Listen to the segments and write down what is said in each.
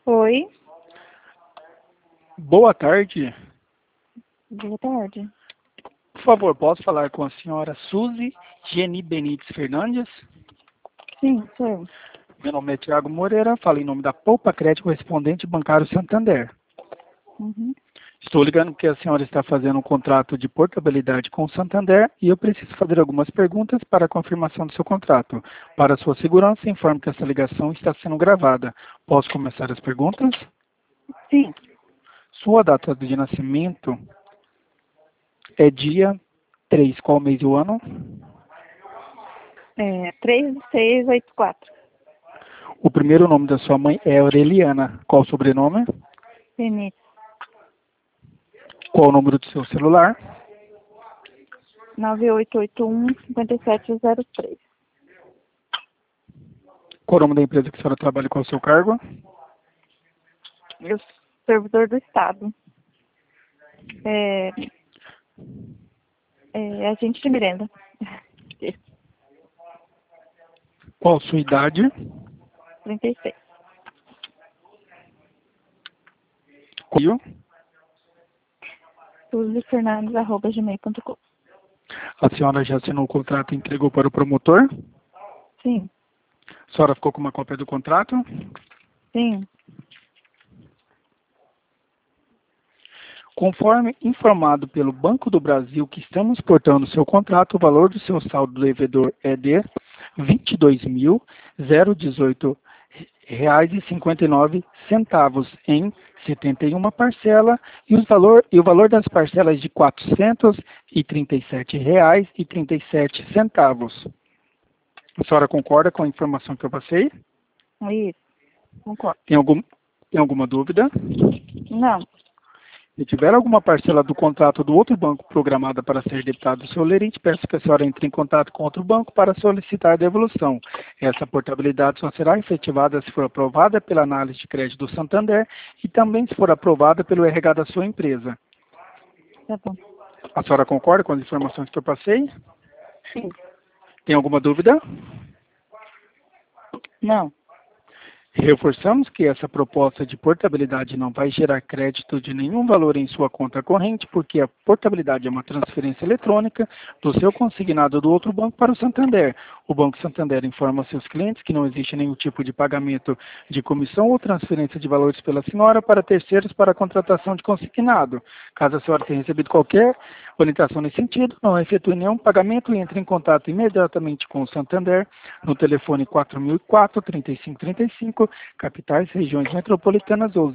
Oi, Boa tarde. boa tarde. Por favor, posso falar com a senhora Suzy Geni Benites Fernandes? Sim, sou eu. Meu nome é Tiago Moreira, falo em nome da Poupa Crédito Correspondente Bancário Santander. Uhum. Estou ligando porque a senhora está fazendo um contrato de portabilidade com o Santander e eu preciso fazer algumas perguntas para a confirmação do seu contrato. Para sua segurança, informo que essa ligação está sendo gravada. Posso começar as perguntas? Sim, Sua data de nascimento é dia 3, qual mês do ano? 3684. O primeiro nome da sua mãe é Aureliana. Qual o sobrenome? Benítez, Qual o número do seu celular? 9881-5703. Qual o nome da empresa que a senhora trabalha e qual o seu cargo? Eu sou servidor do Estado. É, agente de merenda. Qual a sua idade? 36. Qual? SuzyFernandes@gmail.com. A senhora já assinou o contrato e entregou para o promotor? Sim, A senhora ficou com uma cópia do contrato? sim. Conforme informado pelo Banco do Brasil que estamos portando seu contrato, o valor do seu saldo devedor é de R$ 22.018,59 em 71 parcela e o valor das parcelas de R$ 437,37. A senhora concorda com a informação que eu passei? Isso, concordo. Tem alguma dúvida? Não, Se tiver alguma parcela do contrato do outro banco programada para ser debitada do seu lerite, peço que a senhora entre em contato com outro banco para solicitar a devolução. Essa portabilidade só será efetivada se for aprovada pela análise de crédito do Santander e também se for aprovada pelo RH da sua empresa. tá bom. A senhora concorda com as informações que eu passei? Sim. Tem alguma dúvida? Não, Reforçamos que essa proposta de portabilidade não vai gerar crédito de nenhum valor em sua conta corrente, porque a portabilidade é uma transferência eletrônica do seu consignado do outro banco para o Santander. O Banco Santander informa seus clientes que não existe nenhum tipo de pagamento de comissão ou transferência de valores pela senhora para terceiros para a contratação de consignado. Caso a senhora tenha recebido qualquer orientação nesse sentido, não efetue nenhum pagamento e entre em contato imediatamente com o Santander no telefone 4004-3535, capitais, regiões metropolitanas ou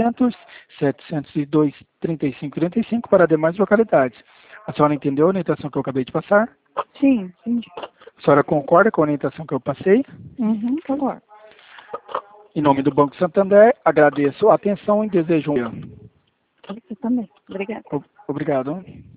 0800-702-3535 para demais localidades. A senhora entendeu a orientação que eu acabei de passar? sim, entendi. A senhora concorda com a orientação que eu passei? Uhum, concordo. Em nome do Banco Santander, agradeço a atenção e desejo um... Você também. Obrigada. Obrigado.